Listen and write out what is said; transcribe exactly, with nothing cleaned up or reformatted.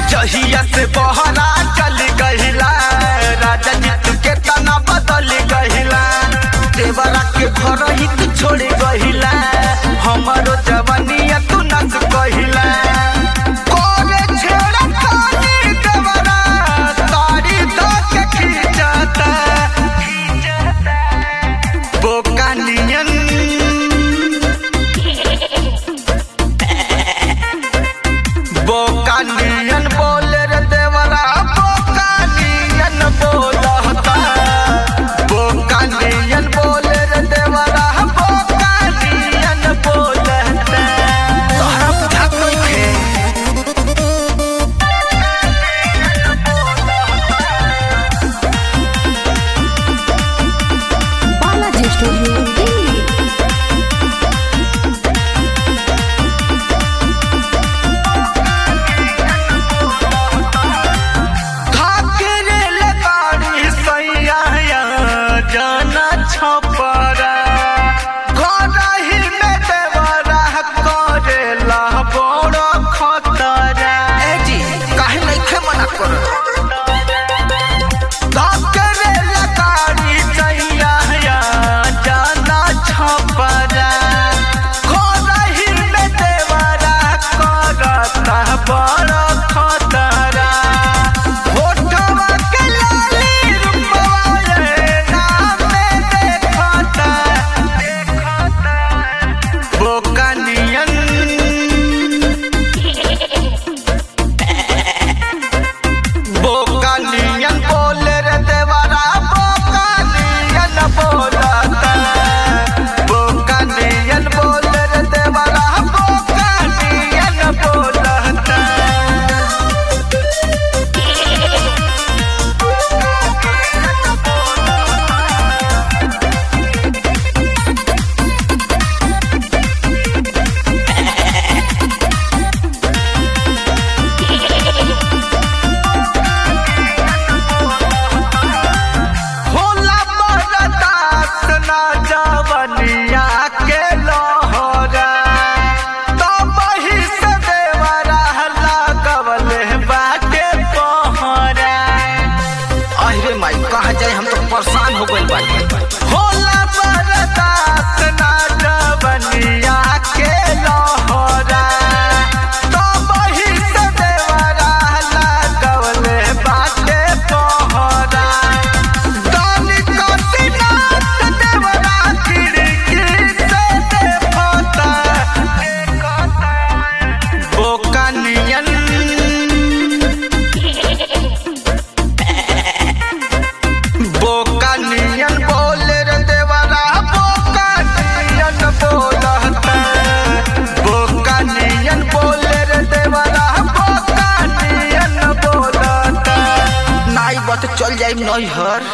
जहिया से बहरा चल गहिला राजा जी तू के तना बदल गहिला देवरा के घर ही तू छोड़ गहिला हमारो जवानिया तू नस गहिला कोरे छेड़ा तानी देवरा तारी धो के खींचता बोका नियन बोका नियन बोले रे देवरा बोका नियन बोलता बोका नियन बोले रे देवरा बोका नियन बोलता तोहरा बुझा कइखे बालाजी स्टूडियो दिल्ली। घाघरे लगाड़ी सैया जाना छपरा घरही में देवरा करेला बड़ खतरा ए जी काहे नइखे मना कर घाघरे लगाड़ी सैया जाना छपरा घरही में देवरा करता बड़ खतरा होठवा के लाली रूपवा ये नाम में देखता बोका नियन बोका नियन बोले रे देवरा बोका नियन बोलता बोका नियन बोले रे देवरा बोका नियन बोलता होला बरदास ना जवनिया के लोहरा तो बही से देवरा लगवले बाटे पहरा अरे माई कहाँ जाए हम तो परेशान हो गइल बाटे होला बरदास ना जवनिया के लोहरा तो बही से देवरा लगवले बाटे पहरा दानी काटी नाच देवरा खिड़की से देखता बोका नियन बोका नियन बोले रे देवरा बोका नियन बोलता बोका नियन बोले रे देवरा बोका नियन बोलता नाई बात चल जाई नैहर।